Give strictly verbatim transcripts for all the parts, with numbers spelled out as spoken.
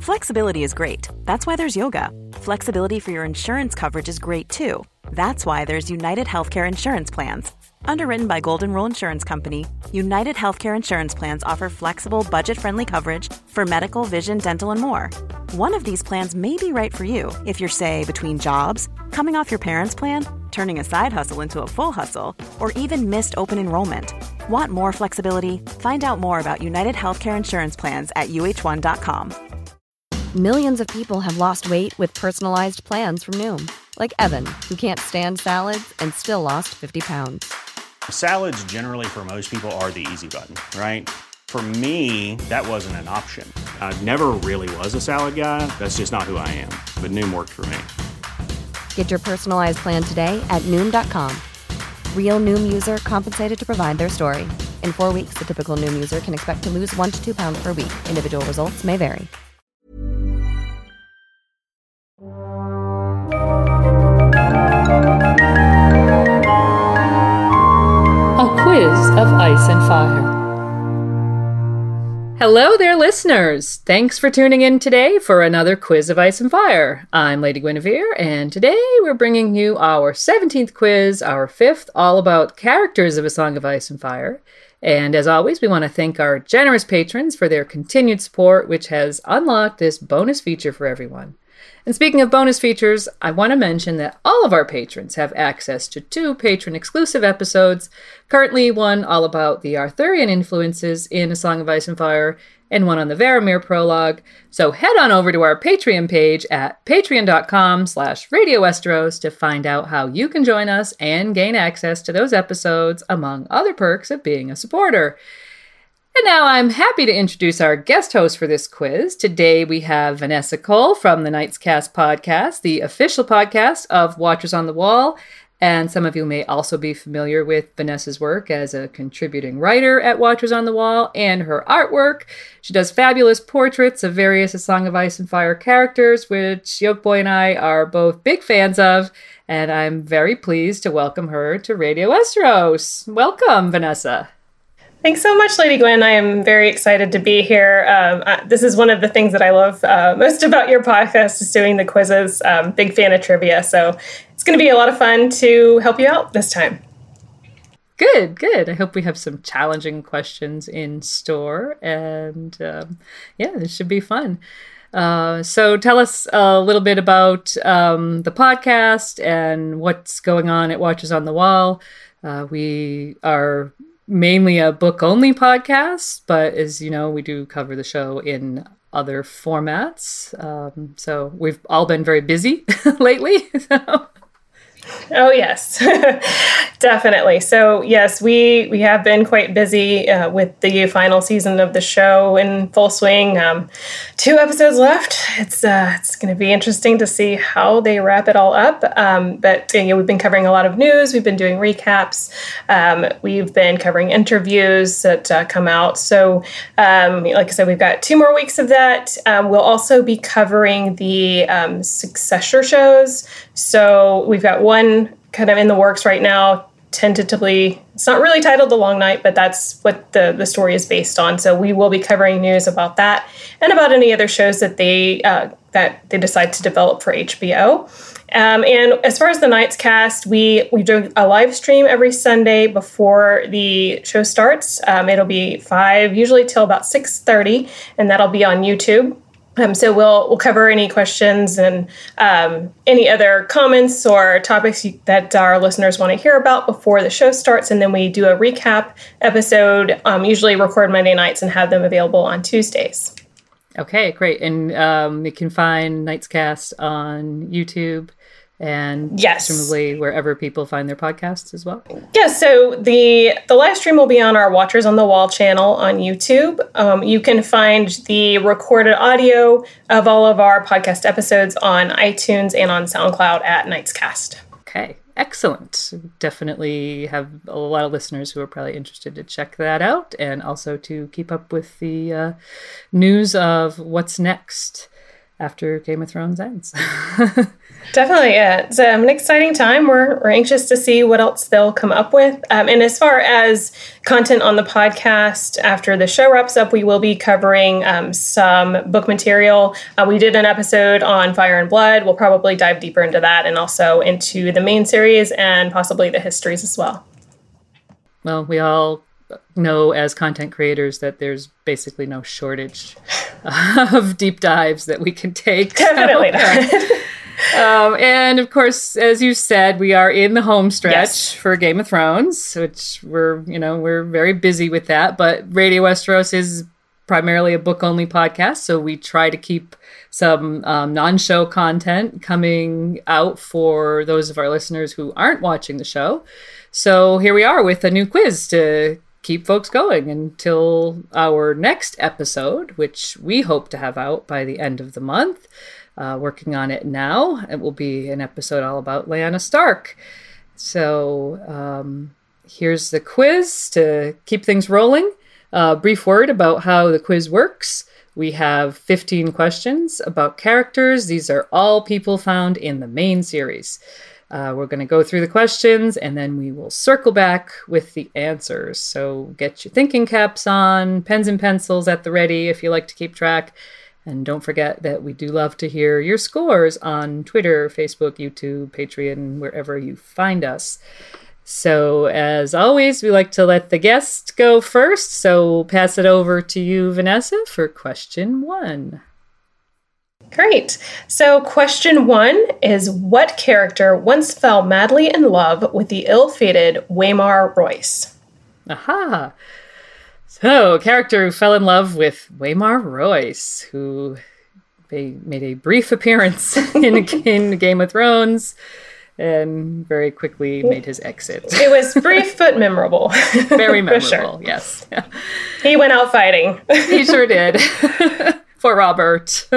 Flexibility is great. That's why there's yoga. Flexibility for your insurance coverage is great too. That's why there's United Healthcare Insurance Plans. Underwritten by Golden Rule Insurance Company, United Healthcare Insurance Plans offer flexible, budget-friendly coverage for medical, vision, dental, and more. One of these plans may be right for you if you're, say, between jobs, coming off your parents' plan, turning a side hustle into a full hustle, or even missed open enrollment. Want more flexibility? Find out more about United Healthcare Insurance Plans at U H one dot com. Millions of people have lost weight with personalized plans from Noom. Like Evan, who can't stand salads and still lost fifty pounds. Salads generally for most people are the easy button, right? For me, that wasn't an option. I never really was a salad guy. That's just not who I am. But Noom worked for me. Get your personalized plan today at Noom dot com. Real Noom user compensated to provide their story. In four weeks, the typical Noom user can expect to lose one to two pounds per week. Individual results may vary. A quiz of ice and fire. Hello there, listeners! Thanks for tuning in today for another Quiz of Ice and Fire. I'm Lady Guinevere, and today we're bringing you our seventeenth quiz, our fifth, all about characters of A Song of Ice and Fire. And as always, we want to thank our generous patrons for their continued support, which has unlocked this bonus feature for everyone. And speaking of bonus features, I want to mention that all of our patrons have access to two patron-exclusive episodes, currently one all about the Arthurian influences in A Song of Ice and Fire, and one on the Varamir prologue. So head on over to our Patreon page at patreon.com slash Radio Westeros to find out how you can join us and gain access to those episodes, among other perks of being a supporter. And now I'm happy to introduce our guest host for this quiz. Today we have Vanessa Cole from the Knights Cast podcast, the official podcast of Watchers on the Wall. And some of you may also be familiar with Vanessa's work as a contributing writer at Watchers on the Wall and her artwork. She does fabulous portraits of various A Song of Ice and Fire characters, which Yolkboy and I are both big fans of. And I'm very pleased to welcome her to Radio Westeros. Welcome, Vanessa. Thanks so much, Lady Gwen. I am very excited to be here. Um, uh, this is one of the things that I love uh, most about your podcast is doing the quizzes. Um, big fan of trivia, so it's going to be a lot of fun to help you out this time. Good, good. I hope we have some challenging questions in store, and um, yeah, this should be fun. Uh, so tell us a little bit about um, the podcast and what's going on at Watchers on the Wall. Uh, we are mainly a book-only podcast, but as you know, we do cover the show in other formats. Um, so we've all been very busy lately. So. Oh, yes, definitely. So, yes, we, we have been quite busy uh, with the final season of the show in full swing. Um, two episodes left. It's uh, it's going to be interesting to see how they wrap it all up. Um, but you know, we've been covering a lot of news. We've been doing recaps. Um, we've been covering interviews that uh, come out. So, um, like I said, we've got two more weeks of that. Um, we'll also be covering the um, successor shows. So we've got one kind of in the works right now, tentatively. It's not really titled The Long Night, but that's what the, the story is based on. So we will be covering news about that and about any other shows that they uh, that they decide to develop for H B O. Um, and as far as the Knights Cast, we, we do a live stream every Sunday before the show starts. Um, it'll be five, usually till about six thirty, and that'll be on YouTube. Um, so we'll we'll cover any questions and um, any other comments or topics you, that our listeners want to hear about before the show starts. And then we do a recap episode, um, usually record Monday nights and have them available on Tuesdays. Okay, great. And um, you can find Knights Cast on YouTube and yes, presumably wherever people find their podcasts as well. Yeah, so the the live stream will be on our Watchers on the Wall channel on YouTube. Um, you can find the recorded audio of all of our podcast episodes on iTunes and on SoundCloud at Knights Cast. Okay, excellent. Definitely have a lot of listeners who are probably interested to check that out and also to keep up with the uh, news of what's next. after Game of Thrones ends. Definitely, yeah. It's um, an exciting time. We're, we're anxious to see what else they'll come up with. Um, and as far as content on the podcast, after the show wraps up, we will be covering um, some book material. Uh, we did an episode on Fire and Blood. We'll probably dive deeper into that and also into the main series and possibly the histories as well. Well, we all know as content creators that there's basically no shortage of deep dives that we can take. Definitely so, not. Yeah. Um, and of course, as you said, we are in the home stretch yes. for Game of Thrones, which we're, you know, we're very busy with that. But Radio Westeros is primarily a book-only podcast, so we try to keep some um, non-show content coming out for those of our listeners who aren't watching the show. So here we are with a new quiz to keep folks going until our next episode, which we hope to have out by the end of the month. Uh, working on it now. It will be an episode all about Lyanna Stark. So um, here's the quiz to keep things rolling. A uh, brief word about how the quiz works. We have fifteen questions about characters. These are all people found in the main series. Uh, we're going to go through the questions and then we will circle back with the answers. So get your thinking caps on, pens and pencils at the ready if you like to keep track. And don't forget that we do love to hear your scores on Twitter, Facebook, YouTube, Patreon, wherever you find us. So as always, we like to let the guest go first. So we'll pass it over to you, Vanessa, for question one. Great. So question one is, what character once fell madly in love with the ill-fated Waymar Royce? Aha. So, a character who fell in love with Waymar Royce, who made a brief appearance in, in Game of Thrones and very quickly made his exit. It was brief but memorable. Very memorable, sure. Yes. He went out fighting. He sure did. For Robert.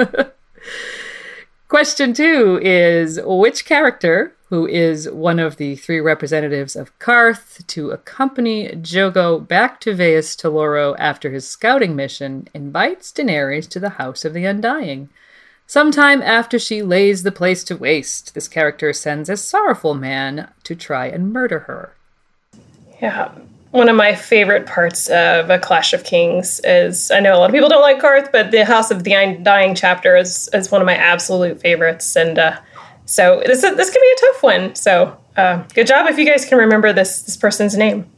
Question two is, which character, who is one of the three representatives of Qarth to accompany Jogo back to Vaes Teloro after his scouting mission, invites Daenerys to the House of the Undying? Sometime after she lays the place to waste, this character sends a sorrowful man to try and murder her. Yeah. One of my favorite parts of A Clash of Kings is, I know a lot of people don't like Qarth, but the House of the Undying chapter is, is one of my absolute favorites. And uh, so this this can be a tough one. So uh, good job if you guys can remember this, this person's name.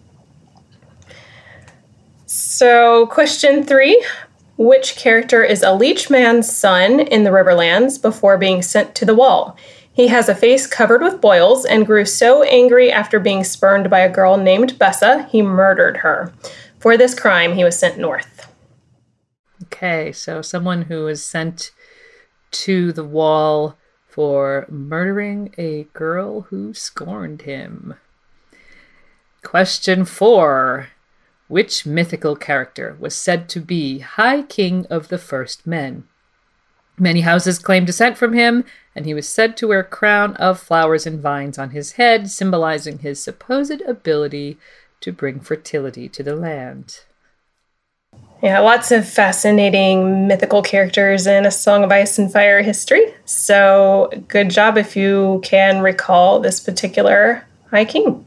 So question three, which character is a Leech Man's son in the Riverlands before being sent to the Wall? He has a face covered with boils and grew so angry after being spurned by a girl named Bessa, he murdered her. For this crime, he was sent north. Okay, so someone who was sent to the Wall for murdering a girl who scorned him. Question four. Which mythical character was said to be High King of the First Men? Many houses claim descent from him, and he was said to wear a crown of flowers and vines on his head, symbolizing his supposed ability to bring fertility to the land. Yeah, lots of fascinating mythical characters in A Song of Ice and Fire history. So good job if you can recall this particular High King.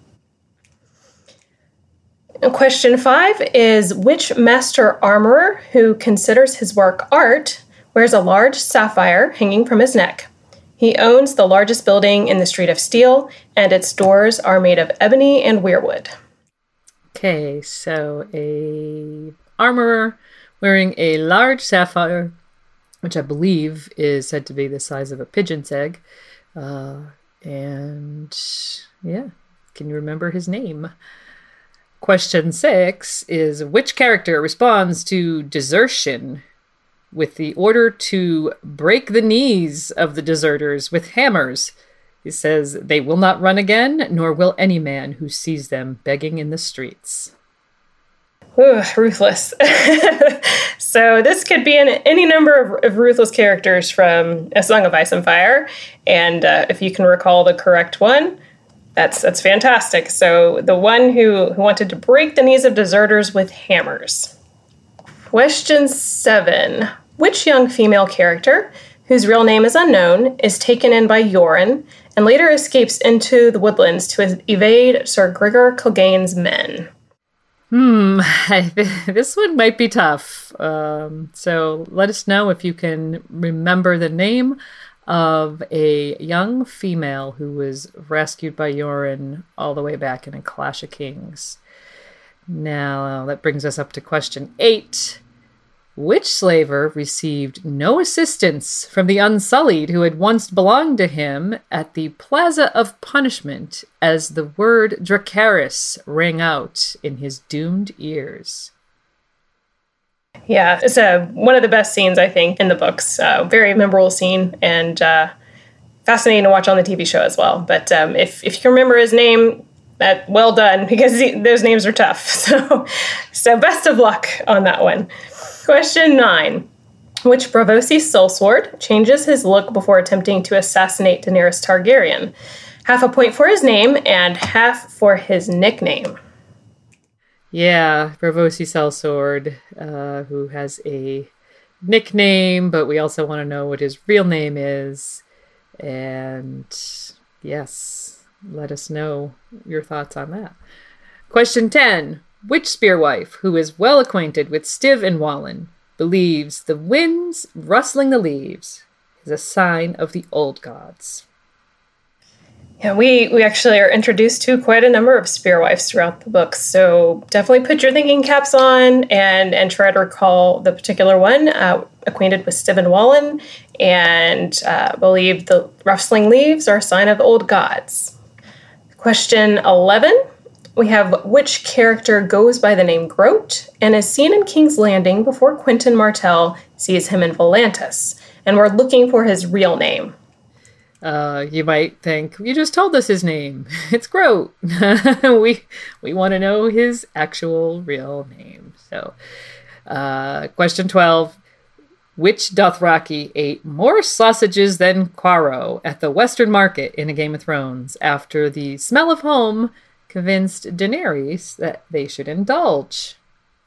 Question five is, which master armorer who considers his work art wears a large sapphire hanging from his neck? He owns the largest building in the Street of Steel, and its doors are made of ebony and weirwood. Okay, so a armorer wearing a large sapphire, which I believe is said to be the size of a pigeon's egg. Uh, and yeah, can you remember his name? Question six is, which character responds to desertion with the order to break the knees of the deserters with hammers? He says, they will not run again, nor will any man who sees them begging in the streets. Ooh, ruthless. So this could be in any number of, of ruthless characters from A Song of Ice and Fire. And uh, if you can recall the correct one, that's that's fantastic. So the one who, who wanted to break the knees of deserters with hammers. Question seven. Which young female character whose real name is unknown, is taken in by Yoren and later escapes into the woodlands to evade Sir Gregor Clegane's men. Hmm, this one might be tough. Um, so let us know if you can remember the name of a young female who was rescued by Yoren all the way back in A Clash of Kings. Now, that brings us up to question eight. Which slaver received no assistance from the Unsullied who had once belonged to him at the Plaza of Punishment as the word Dracarys rang out in his doomed ears? Yeah, it's a, one of the best scenes, I think, in the books. Uh, very memorable scene and uh, fascinating to watch on the T V show as well. But um, if, if you can remember his name, that well done, because he, those names are tough. So, so best of luck on that one. Question nine. Which Braavosi sellsword changes his look before attempting to assassinate Daenerys Targaryen? Half a point for his name and half for his nickname. Yeah, Braavosi sellsword, uh, who has a nickname, but we also want to know what his real name is. And yes, let us know your thoughts on that. Question ten. Which spearwife, who is well acquainted with Stiv and Wallen, believes the winds rustling the leaves is a sign of the old gods? Yeah, we, we actually are introduced to quite a number of spearwives throughout the books, so definitely put your thinking caps on and, and try to recall the particular one. Uh, acquainted with Stiv and Wallen, and uh, believe the rustling leaves are a sign of the old gods. Question eleven. We have which character goes by the name Groat and is seen in King's Landing before Quentyn Martell sees him in Volantis. And we're looking for his real name. Uh, you might think, you just told us his name. It's Groat. we we want to know his actual real name. So, uh, question twelve. Which Dothraki ate more sausages than Quaro at the Western Market in A Game of Thrones after the smell of home convinced Daenerys that they should indulge?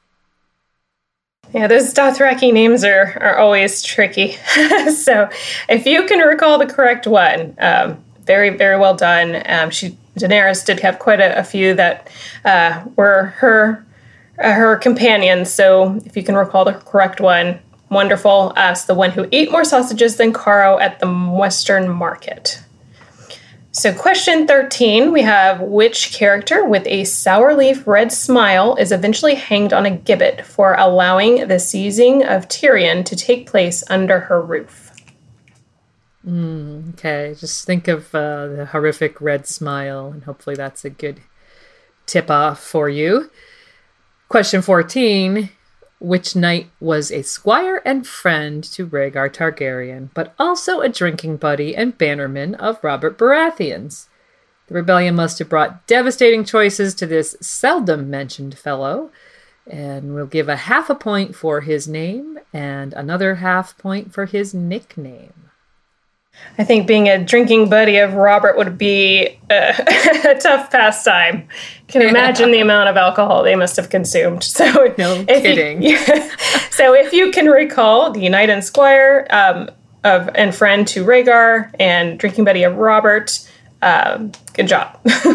Yeah, those Dothraki names are, are always tricky. So if you can recall the correct one, um, very, very well done. Um, she Daenerys did have quite a, a few that uh, were her uh, her companions. So if you can recall the correct one, wonderful. Uh, it's the one who ate more sausages than Quaro at the Western Market. So question thirteen, we have which character with a sour leaf red smile is eventually hanged on a gibbet for allowing the seizing of Tyrion to take place under her roof? Mm, okay, just think of uh, the horrific red smile, and hopefully that's a good tip-off for you. Question fourteen, which knight was a squire and friend to Rhaegar Targaryen, but also a drinking buddy and bannerman of Robert Baratheon's? The rebellion must have brought devastating choices to this seldom mentioned fellow, and we'll give a half a point for his name and another half point for his nickname. I think being a drinking buddy of Robert would be a, a tough pastime. You can imagine the amount of alcohol they must have consumed. So, no if kidding. You, yeah, so if you can recall the knight and squire um, of and friend to Rhaegar and drinking buddy of Robert, um, good job.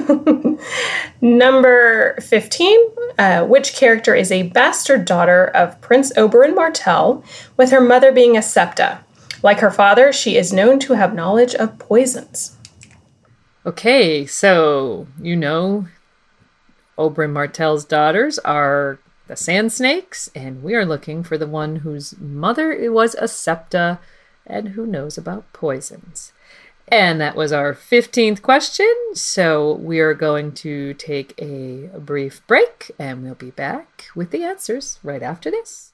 Number fifteen, uh, which character is a bastard daughter of Prince Oberyn Martell, with her mother being a septa? Like her father, she is known to have knowledge of poisons. Okay, so you know Oberyn Martell's daughters are the Sand Snakes, and we are looking for the one whose mother was a septa and who knows about poisons. And that was our fifteenth question, so we are going to take a, a brief break, and we'll be back with the answers right after this.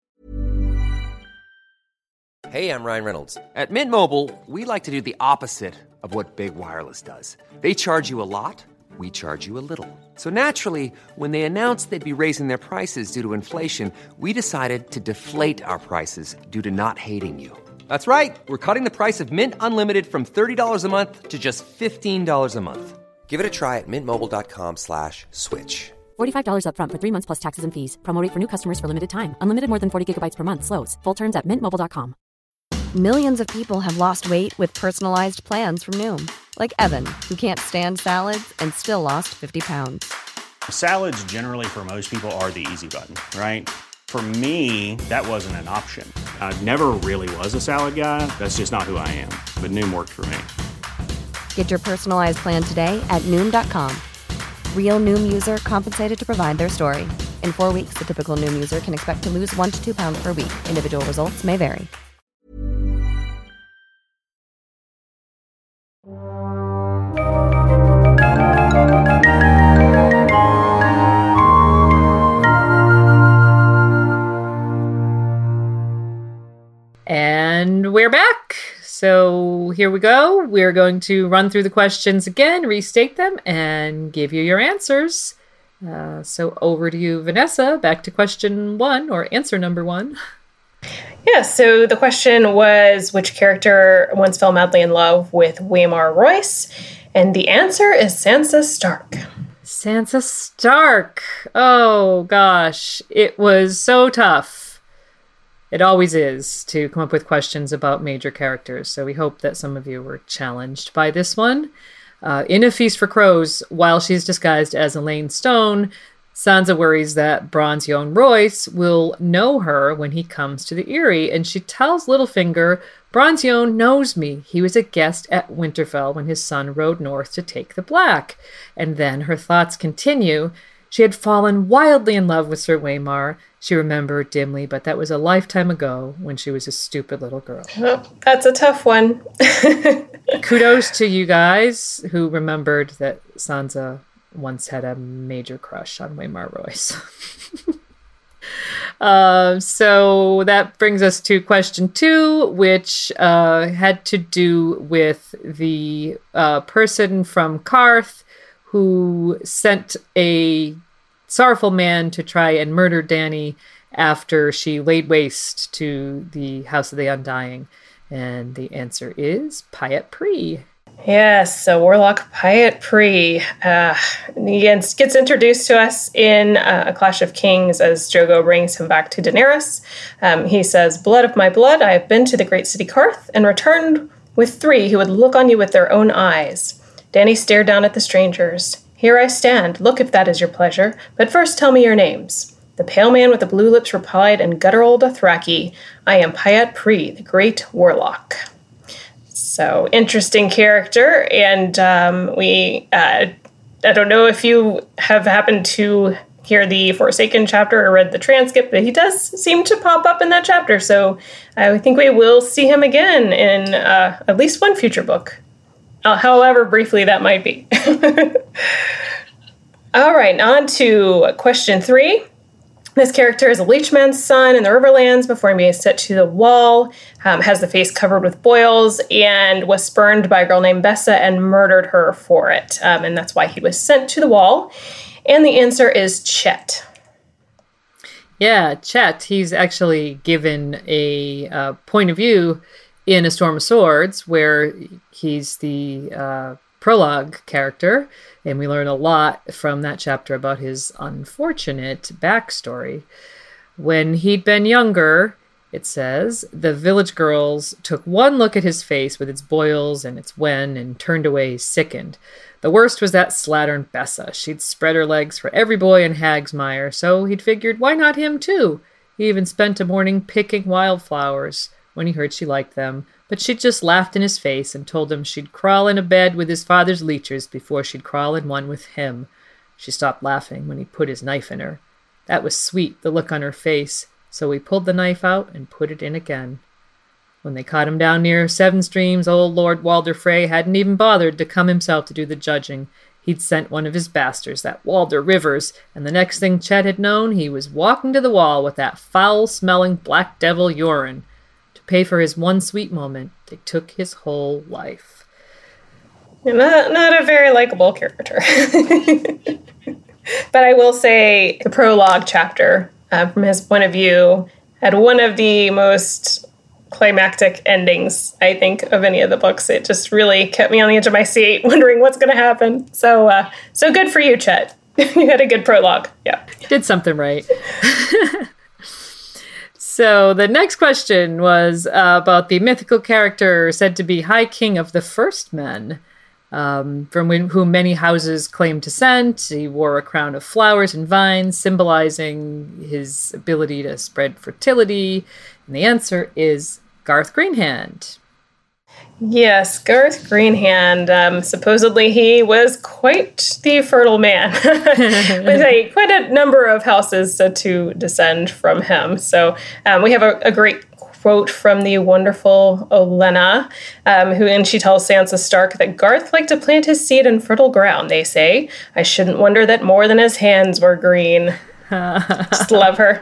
Hey, I'm Ryan Reynolds. At Mint Mobile, we like to do the opposite of what Big Wireless does. They charge you a lot, we charge you a little. So naturally, when they announced they'd be raising their prices due to inflation, we decided to deflate our prices due to not hating you. That's right. We're cutting the price of Mint Unlimited from thirty dollars a month to just fifteen dollars a month. Give it a try at mintmobile.com slash switch. forty-five dollars up front for three months plus taxes and fees. Promo rate for new customers for limited time. Unlimited more than forty gigabytes per month slows. Full terms at mint mobile dot com. Millions of people have lost weight with personalized plans from Noom. Like Evan, who can't stand salads and still lost fifty pounds. Salads generally for most people are the easy button, right? For me, that wasn't an option. I never really was a salad guy. That's just not who I am. But Noom worked for me. Get your personalized plan today at Noom dot com. Real Noom user compensated to provide their story. In four weeks, the typical Noom user can expect to lose one to two pounds per week. Individual results may vary. And we're back. So here we go. We're going to run through the questions again, restate them, and give you your answers. Uh, so over to you, Vanessa. Back to question one, or answer number one. Yeah, so the question was, which character once fell madly in love with Waymar Royce? And the answer is Sansa Stark. Sansa Stark. Oh, gosh. It was so tough. It always is to come up with questions about major characters, so we hope that some of you were challenged by this one. Uh, in A Feast for Crows, while she's disguised as Elaine Stone, Sansa worries that Bronn Yohn Royce will know her when he comes to the Eyrie, and she tells Littlefinger, Bronn Yohn knows me. He was a guest at Winterfell when his son rode north to take the Black. And then her thoughts continue. She had fallen wildly in love with Sir Waymar. She remembered dimly, but that was a lifetime ago when she was a stupid little girl. Oh, that's a tough one. Kudos to you guys who remembered that Sansa once had a major crush on Waymar Royce. uh, so that brings us to question two, which uh, had to do with the uh, person from Karth who sent a sorrowful man to try and murder Dany after she laid waste to the House of the Undying. And the answer is Pyat Pree. Yes, so Warlock Pyat Pree. Uh, he gets, gets introduced to us in uh, A Clash of Kings as Drogo brings him back to Daenerys. Um, he says, blood of my blood, I have been to the great city Karth and returned with three who would look on you with their own eyes. Dany stared down at the strangers. Here I stand, look if that is your pleasure, but first tell me your names. The pale man with the blue lips replied in guttural Dothraki, I am Pyat Pree, the great warlock. So, interesting character, and um, we, uh, I don't know if you have happened to hear the Forsaken chapter or read the transcript, but he does seem to pop up in that chapter, so I think we will see him again in uh, at least one future book. Uh, however briefly that might be. All right, on to question three. This character is a leechman's son in the Riverlands before he is set to the wall, um, has the face covered with boils, and was spurned by a girl named Bessa and murdered her for it. Um, and that's why he was sent to the wall. And the answer is Chet. Yeah, Chet. He's actually given a uh, point of view in A Storm of Swords, where he's the uh, prologue character, and we learn a lot from that chapter about his unfortunate backstory. When he'd been younger, it says, the village girls took one look at his face with its boils and its wen and turned away sickened. The worst was that slattern Bessa. She'd spread her legs for every boy in Hagsmire, so he'd figured, why not him too? He even spent a morning picking wildflowers when he heard she liked them, but she'd just laughed in his face and told him she'd crawl in a bed with his father's leechers before she'd crawl in one with him. She stopped laughing when he put his knife in her. That was sweet, the look on her face, so he pulled the knife out and put it in again. When they caught him down near Seven Streams, old Lord Walder Frey hadn't even bothered to come himself to do the judging. He'd sent one of his bastards, that Walder Rivers, and the next thing Chet had known, he was walking to the wall with that foul-smelling black devil Yoren. To pay for his one sweet moment, they took his whole life. Not, not a very likable character. But I will say the prologue chapter, uh, from his point of view, had one of the most climactic endings, I think, of any of the books. It just really kept me on the edge of my seat, wondering what's going to happen. So, uh, so good for you, Chet. You had a good prologue. Yeah, did something right. So the next question was uh, about the mythical character said to be High King of the First Men, um, from when, whom many houses claim descent. He wore a crown of flowers and vines, symbolizing his ability to spread fertility. And the answer is Garth Greenhand. Yes, Garth Greenhand. Um, supposedly he was quite the fertile man, with a, quite a number of houses uh, to descend from him. So um, we have a, a great quote from the wonderful Olenna, um, who, and she tells Sansa Stark that Garth liked to plant his seed in fertile ground, they say. I shouldn't wonder that more than his hands were green. Just love her.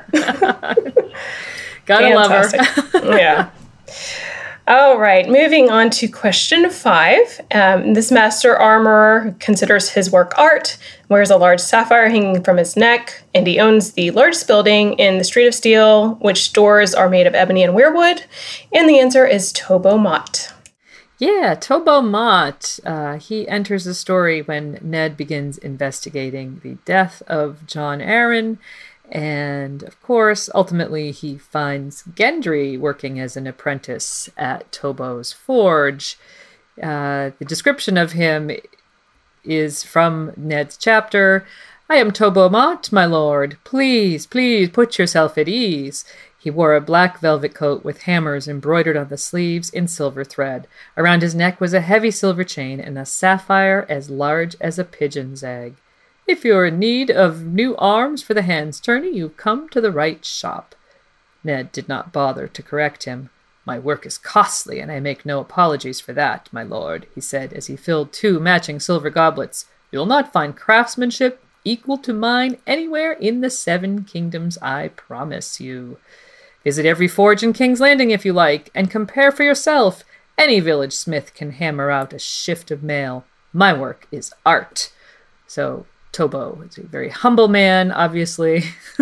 Gotta Fantastic. love her. Yeah. All right, moving on to question five. Um, this master armorer considers his work art, wears a large sapphire hanging from his neck, and he owns the largest building in the Street of Steel, which doors are made of ebony and weirwood. And the answer is Tobo Mott. Yeah, Tobo Mott. Uh, he enters the story when Ned begins investigating the death of Jon Arryn. And, of course, ultimately he finds Gendry working as an apprentice at Tobo's forge. Uh, the description of him is from Ned's chapter. I am Tobo Mott, my lord. Please, please put yourself at ease. He wore a black velvet coat with hammers embroidered on the sleeves in silver thread. Around his neck was a heavy silver chain and a sapphire as large as a pigeon's egg. If you're in need of new arms for the hand's tourney, you've come to the right shop. Ned did not bother to correct him. My work is costly, and I make no apologies for that, my lord, he said as he filled two matching silver goblets. You'll not find craftsmanship equal to mine anywhere in the Seven Kingdoms, I promise you. Visit every forge in King's Landing if you like, and compare for yourself. Any village smith can hammer out a shift of mail. My work is art. So Tobo is a very humble man, obviously.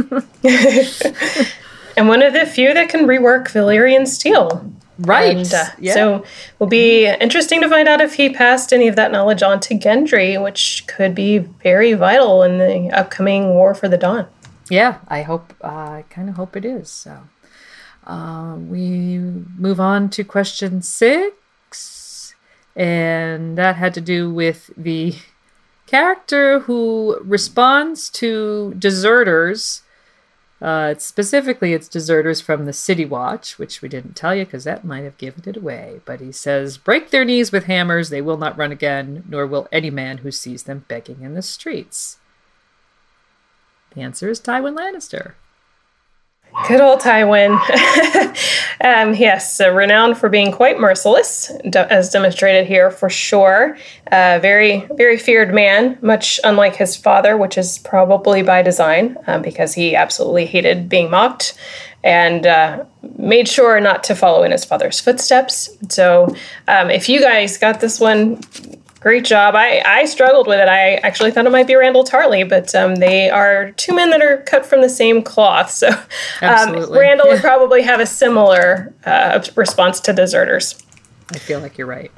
And one of the few that can rework Valyrian steel. Right. And, uh, yeah. So it will be interesting to find out if he passed any of that knowledge on to Gendry, which could be very vital in the upcoming War for the Dawn. Yeah, I hope, uh, I kind of hope it is. So uh, we move on to question six. And that had to do with the character who responds to deserters. Uh, specifically, it's deserters from the City Watch, which we didn't tell you because that might have given it away. But he says, break their knees with hammers, they will not run again, nor will any man who sees them begging in the streets. The answer is Tywin Lannister. Good old Tywin. um, yes, uh, renowned for being quite merciless, de- as demonstrated here for sure. Uh, very, very feared man, much unlike his father, which is probably by design, um, because he absolutely hated being mocked and uh, made sure not to follow in his father's footsteps. So um, if you guys got this one, great job. I, I struggled with it. I actually thought it might be Randall Tarley, but um, they are two men that are cut from the same cloth. So um, Randall would probably have a similar uh, response to deserters. I feel like you're right.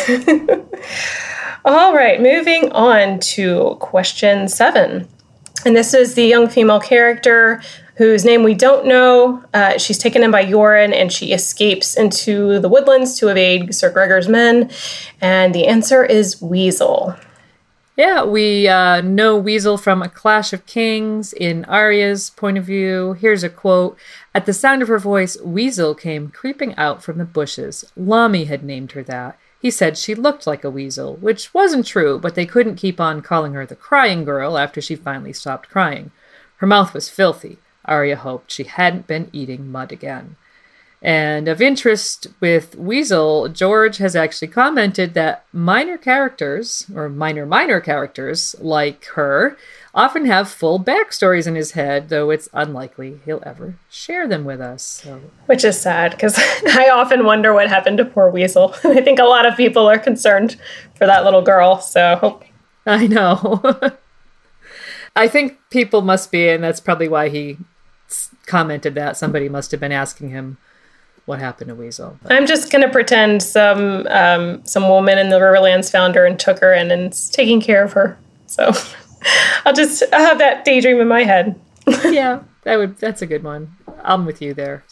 All right, moving on to question seven. And this is the young female character whose name we don't know. Uh, she's taken in by Yoren, and she escapes into the woodlands to evade Sir Gregor's men. And the answer is Weasel. Yeah, we uh, know Weasel from A Clash of Kings in Arya's point of view. Here's a quote. At the sound of her voice, Weasel came creeping out from the bushes. Lamy had named her that. He said she looked like a weasel, which wasn't true, but they couldn't keep on calling her the crying girl after she finally stopped crying. Her mouth was filthy. Arya hoped she hadn't been eating mud again. And of interest with Weasel, George has actually commented that minor characters, or minor minor characters like her, often have full backstories in his head, though it's unlikely he'll ever share them with us. So. Which is sad, because I often wonder what happened to poor Weasel. I think a lot of people are concerned for that little girl, so hope. I know. I think people must be, and that's probably why he commented that. Somebody must have been asking him what happened to Weasel. But. I'm just going to pretend some um, some woman in the Riverlands found her and took her in and is taking care of her. So I'll just I'll have that daydream in my head. Yeah, that would that's a good one. I'm with you there.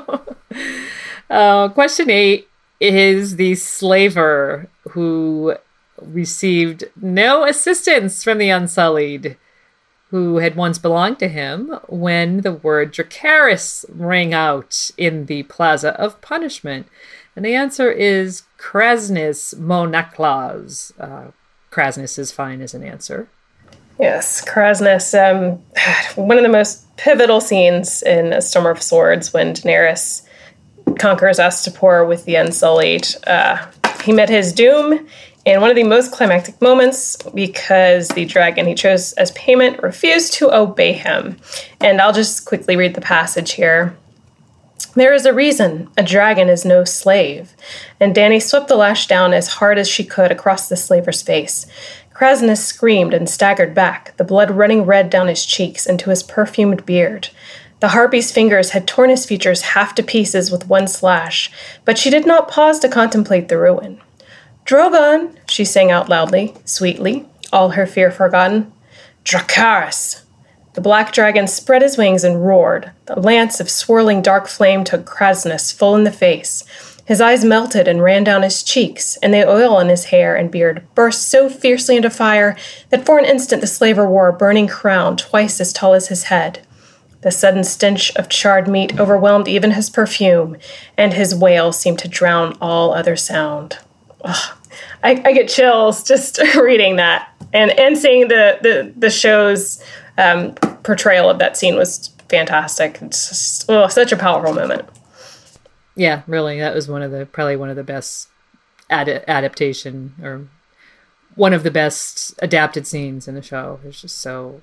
uh, question eight is the slaver who received no assistance from the Unsullied, who had once belonged to him, when the word Dracarys rang out in the Plaza of Punishment. And the answer is Krasnys Monaklas. Uh, Krasnys is fine as an answer. Yes, Krasnys. Um, one of the most pivotal scenes in A Storm of Swords, when Daenerys conquers Astapor with the Unsullied. Uh, he met his doom in one of the most climactic moments, because the dragon he chose as payment refused to obey him. And I'll just quickly read the passage here. There is a reason a dragon is no slave. And Dany swept the lash down as hard as she could across the slaver's face. Krasnys screamed and staggered back, the blood running red down his cheeks into his perfumed beard. The harpy's fingers had torn his features half to pieces with one slash, but she did not pause to contemplate the ruin. Drogon, she sang out loudly, sweetly, all her fear forgotten. Dracarys! The black dragon spread his wings and roared. The lance of swirling dark flame took Krasnys full in the face. His eyes melted and ran down his cheeks, and the oil in his hair and beard burst so fiercely into fire that for an instant the slaver wore a burning crown twice as tall as his head. The sudden stench of charred meat overwhelmed even his perfume, and his wail seemed to drown all other sound. Ugh. I, I get chills just reading that, and and seeing the the, the show's um, portrayal of that scene was fantastic. It's just, oh, such a powerful moment. Yeah, really, that was one of the probably one of the best ad- adaptation or one of the best adapted scenes in the show. It's just so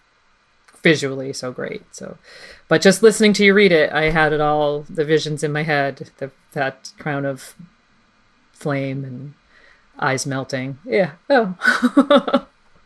visually so great. So, but just listening to you read it, I had it all the visions in my head. The that crown of flame and eyes melting. Yeah. Oh.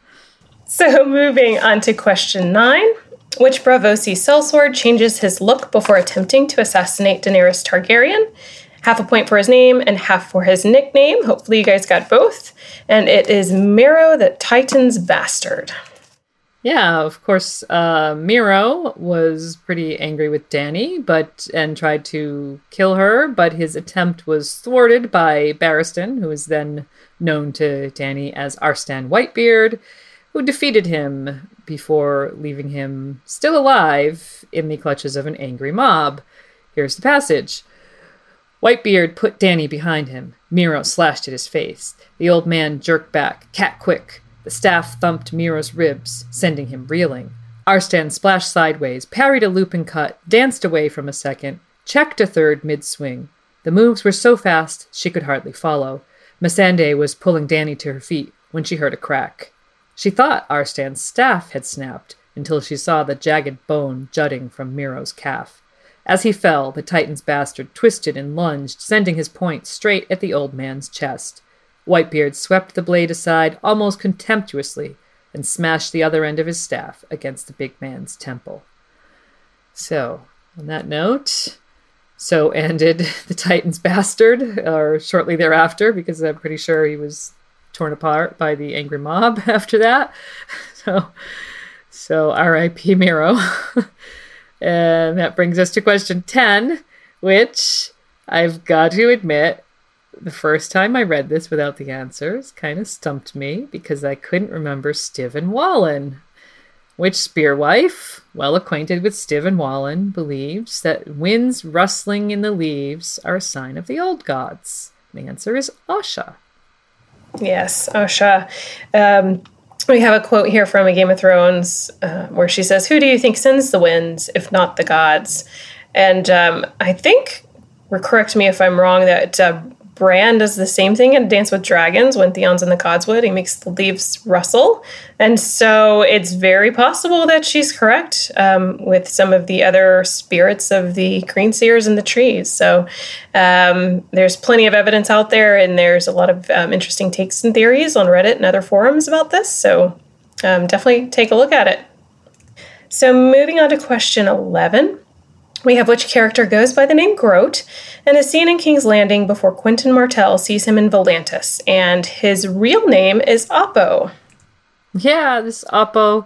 So moving on to question nine. Which Braavosi sellsword changes his look before attempting to assassinate Daenerys Targaryen? Half a point for his name and half for his nickname. Hopefully you guys got both. And it is Meero the Titan's Bastard. Yeah, of course, uh, Meero was pretty angry with Dany, but and tried to kill her, but his attempt was thwarted by Barristan, who was then known to Dany as Arstan Whitebeard, who defeated him before leaving him still alive in the clutches of an angry mob. Here's the passage. Whitebeard put Dany behind him. Meero slashed at his face. The old man jerked back, cat quick. The staff thumped Meero's ribs, sending him reeling. Arstan splashed sideways, parried a looping cut, danced away from a second, checked a third mid-swing. The moves were so fast she could hardly follow. Missandei was pulling Dany to her feet when she heard a crack. She thought Arstan's staff had snapped until she saw the jagged bone jutting from Meero's calf. As he fell, the Titan's bastard twisted and lunged, sending his point straight at the old man's chest. Whitebeard swept the blade aside almost contemptuously and smashed the other end of his staff against the big man's temple. So, on that note, so ended the Titan's bastard, or shortly thereafter, because I'm pretty sure he was torn apart by the angry mob after that. So, so R I P Meero. And that brings us to question ten, which I've got to admit, the first time I read this without the answers kind of stumped me because I couldn't remember Stivin Wallen. Which spearwife, well acquainted with Stivin Wallen, believes that winds rustling in the leaves are a sign of the old gods? The answer is Osha. Yes, Osha. Um, we have a quote here from A Game of Thrones uh, where she says, "Who do you think sends the winds, if not the gods?" And um, I think, or correct me if I'm wrong, that uh, Bran does the same thing in Dance with Dragons when Theon's in the Godswood. He makes the leaves rustle. And so it's very possible that she's correct um, with some of the other spirits of the Green Seers in the trees. So um, there's plenty of evidence out there, and there's a lot of um, interesting takes and theories on Reddit and other forums about this. So um, definitely take a look at it. So moving on to question eleven. We have which character goes by the name Groat and is seen in King's Landing before Quentyn Martell sees him in Volantis. And his real name is Oppo. Yeah, this Oppo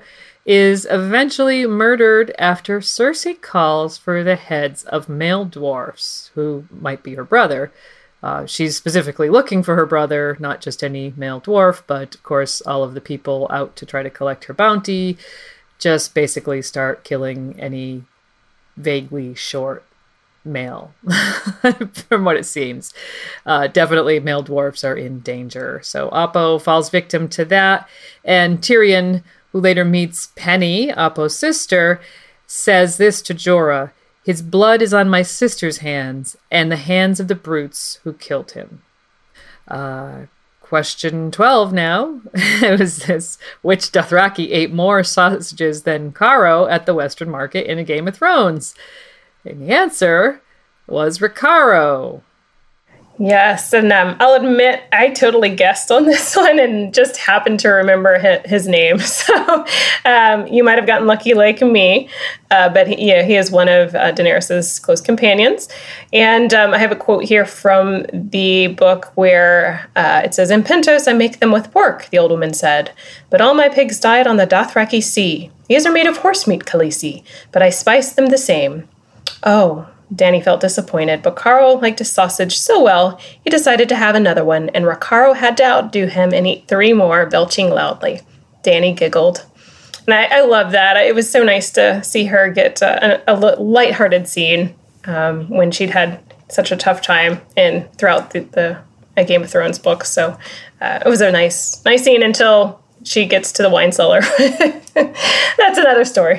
is eventually murdered after Cersei calls for the heads of male dwarfs, who might be her brother. Uh, she's specifically looking for her brother, not just any male dwarf, but of course all of the people out to try to collect her bounty just basically start killing any vaguely short male, from what it seems. Uh, definitely male dwarfs are in danger. So Oppo falls victim to that, and Tyrion, who later meets Penny, Oppo's sister, says this to Jorah: "His blood is on my sister's hands and the hands of the brutes who killed him." Uh, question twelve now. It was this: which Dothraki ate more sausages than Caro at the Western Market in A Game of Thrones? And the answer was Ricardo. Yes, and um, I'll admit I totally guessed on this one and just happened to remember his, his name. So um, you might have gotten lucky like me, uh, but he, yeah, he is one of uh, Daenerys' close companions. And um, I have a quote here from the book where uh, it says, "In Pentos I make them with pork," the old woman said, "but all my pigs died on the Dothraki sea. These are made of horse meat, Khaleesi, but I spice them the same." Oh, Dany felt disappointed, but Carl liked his sausage so well, he decided to have another one, and Ricardo had to outdo him and eat three more, belching loudly. Dany giggled. And I, I love that. It was so nice to see her get a, a lighthearted scene um, when she'd had such a tough time in throughout the, the a Game of Thrones book. So uh, it was a nice, nice scene until she gets to the wine cellar. That's another story.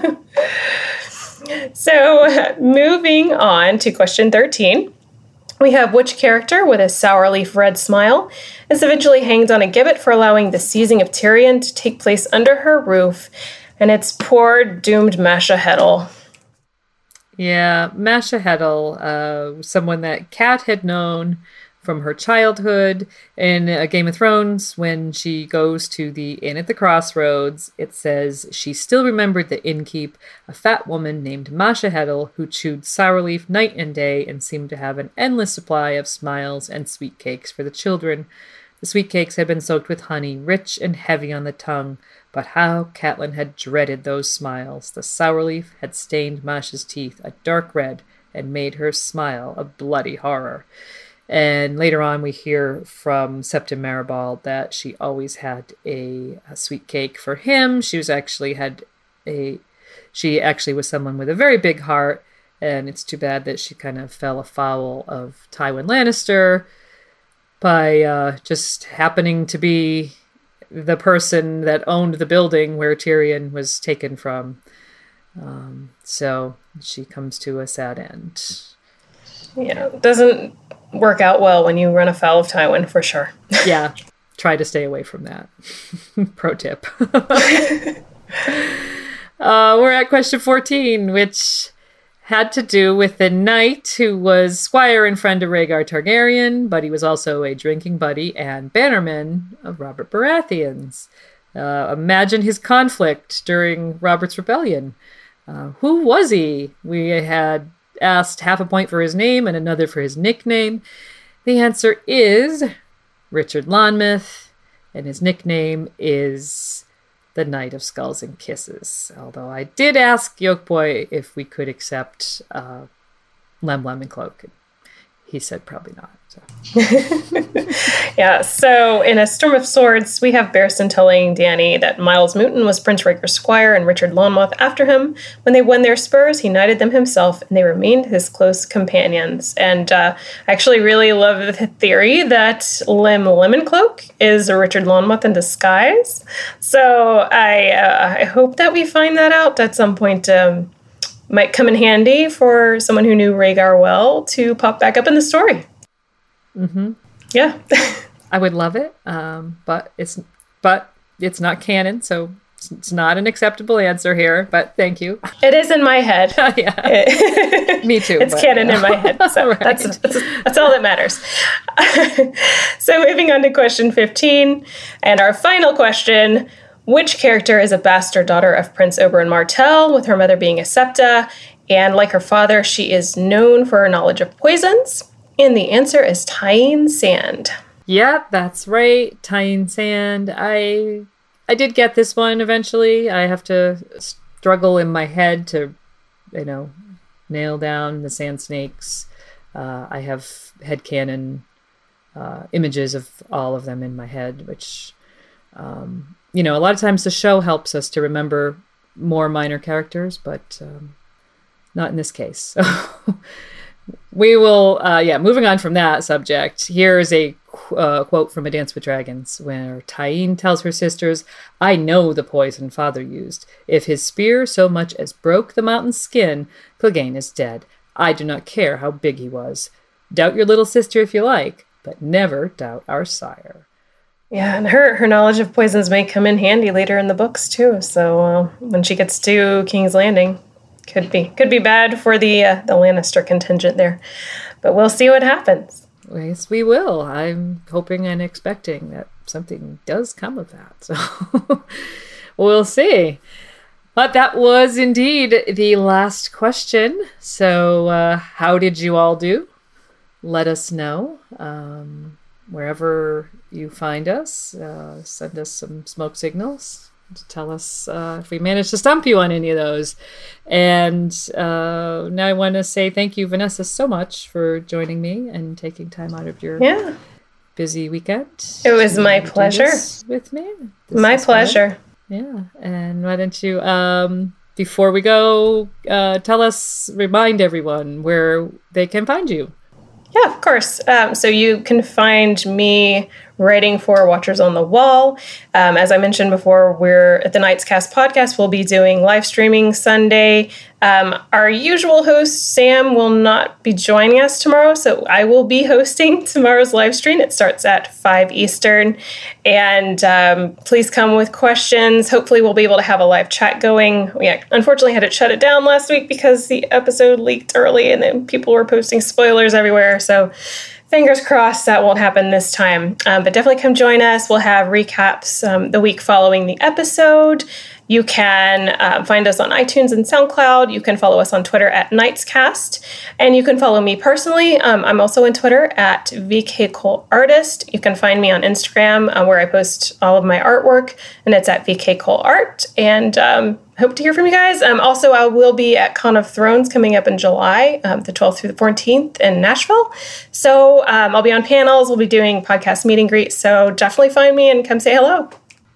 So, uh, moving on to question thirteen, we have which character with a sour leaf red smile is eventually hanged on a gibbet for allowing the seizing of Tyrion to take place under her roof, and it's poor doomed Masha Heddle. Yeah, Masha Heddle, uh, someone that Kat had known from her childhood. In A Game of Thrones, when she goes to the inn at the crossroads, it says she still remembered the innkeep, a fat woman named Masha Heddle, who chewed sour leaf night and day and seemed to have an endless supply of smiles and sweet cakes for the children. The sweet cakes had been soaked with honey, rich and heavy on the tongue, but how Catelyn had dreaded those smiles. The sour leaf had stained Masha's teeth a dark red and made her smile a bloody horror. And later on, we hear from Septim Maribald that she always had a, a sweet cake for him. She was actually had a, she actually was someone with a very big heart, and it's too bad that she kind of fell afoul of Tywin Lannister by uh, just happening to be the person that owned the building where Tyrion was taken from. Um, so she comes to a sad end. Yeah, it doesn't work out well when you run afoul of Tywin, for sure. Yeah, try to stay away from that. Pro tip. uh, we're at question fourteen, which had to do with the knight who was squire and friend of Rhaegar Targaryen, but he was also a drinking buddy and bannerman of Robert Baratheon's. Uh, imagine his conflict during Robert's rebellion. Uh, who was he? We had asked half a point for his name and another for his nickname. The answer is Richard Lonmouth, and his nickname is the Knight of Skulls and Kisses. Although I did ask Yolkboy if we could accept uh, Lem Lemon Cloak. He said probably not. So. Yeah, so in A Storm of Swords, we have Barristan telling Dany that Miles Mouton was Prince Rhaegar's squire and Richard Lonmouth after him. When they won their spurs, he knighted them himself, and they remained his close companions. And uh, I actually really love the theory that Lem Lemoncloak is a Richard Lonmouth in disguise. So I, uh, I hope that we find that out at some point. Um, might come in handy for someone who knew Rhaegar well to pop back up in the story. Mm-hmm. Yeah. I would love it, um, but it's but it's not canon, so it's, it's not an acceptable answer here, but thank you. It is in my head. Yeah. Me too. It's but, canon yeah. in my head, so right. that's, that's, that's all that matters. So moving on to question fifteen, and our final question: which character is a bastard daughter of Prince Oberyn Martell, with her mother being a septa, and like her father, she is known for her knowledge of poisons? And the answer is Tyene Sand. Yep, that's right. Tyene Sand. I I did get this one eventually. I have to struggle in my head to, you know, nail down the Sand Snakes. Uh, I have headcanon uh, images of all of them in my head, which, um, you know, a lot of times the show helps us to remember more minor characters, but um, not in this case. So we will, uh, yeah, moving on from that subject, here's a uh, quote from A Dance with Dragons, where Tyene tells her sisters, "I know the poison father used. If his spear so much as broke the mountain's skin, Clegane is dead. I do not care how big he was. Doubt your little sister if you like, but never doubt our sire." Yeah, and her, her knowledge of poisons may come in handy later in the books, too. So uh, when she gets to King's Landing, could be could be bad for the uh, the Lannister contingent there. But we'll see what happens. Yes, we will. I'm hoping and expecting that something does come of that. So we'll see. But that was indeed the last question. So uh, how did you all do? Let us know. Um, wherever you find us, uh, send us some smoke signals to tell us uh, if we managed to stump you on any of those. And uh, now I want to say thank you, Vanessa, so much for joining me and taking time out of your yeah. busy weekend. It was my pleasure. With me. This my pleasure. Fun. Yeah. And why don't you, um, before we go, uh, tell us, remind everyone where they can find you. Yeah, of course. Um, so you can find me writing for Watchers on the Wall. Um, as I mentioned before, we're at the Night's Cast podcast. We'll be doing live streaming Sunday. Um, our usual host, Sam, will not be joining us tomorrow, so I will be hosting tomorrow's live stream. It starts at five Eastern. And um, please come with questions. Hopefully we'll be able to have a live chat going. We unfortunately had to shut it down last week because the episode leaked early and then people were posting spoilers everywhere. So fingers crossed that won't happen this time. Um, but definitely come join us. We'll have recaps um, the week following the episode. You can uh, find us on iTunes and SoundCloud. You can follow us on Twitter at NightsCast. And you can follow me personally. Um, I'm also on Twitter at V K Cole Artist. You can find me on Instagram uh, where I post all of my artwork, and it's at V K Cole Art. And um, hope to hear from you guys. Um, also, I will be at Con of Thrones coming up in July, um, the twelfth through the fourteenth in Nashville. So um, I'll be on panels. We'll be doing podcast meet and greets. So definitely find me and come say hello.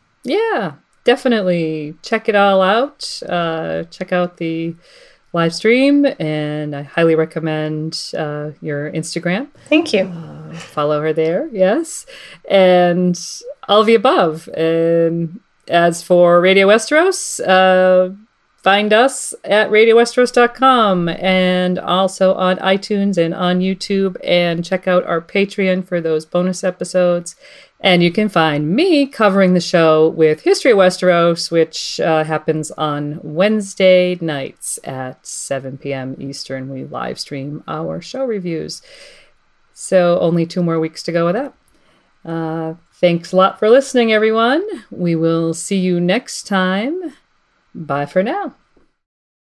Yeah. Definitely check it all out. Uh, check out the live stream, and I highly recommend uh, your Instagram. Thank you. Uh, follow her there, yes. And all of the above. And as for Radio Westeros, uh, find us at radio westeros dot com and also on iTunes and on YouTube, and check out our Patreon for those bonus episodes. And you can find me covering the show with History of Westeros, which uh, happens on Wednesday nights at seven p.m. Eastern. We live stream our show reviews. So only two more weeks to go with that. Uh, thanks a lot for listening, everyone. We will see you next time. Bye for now.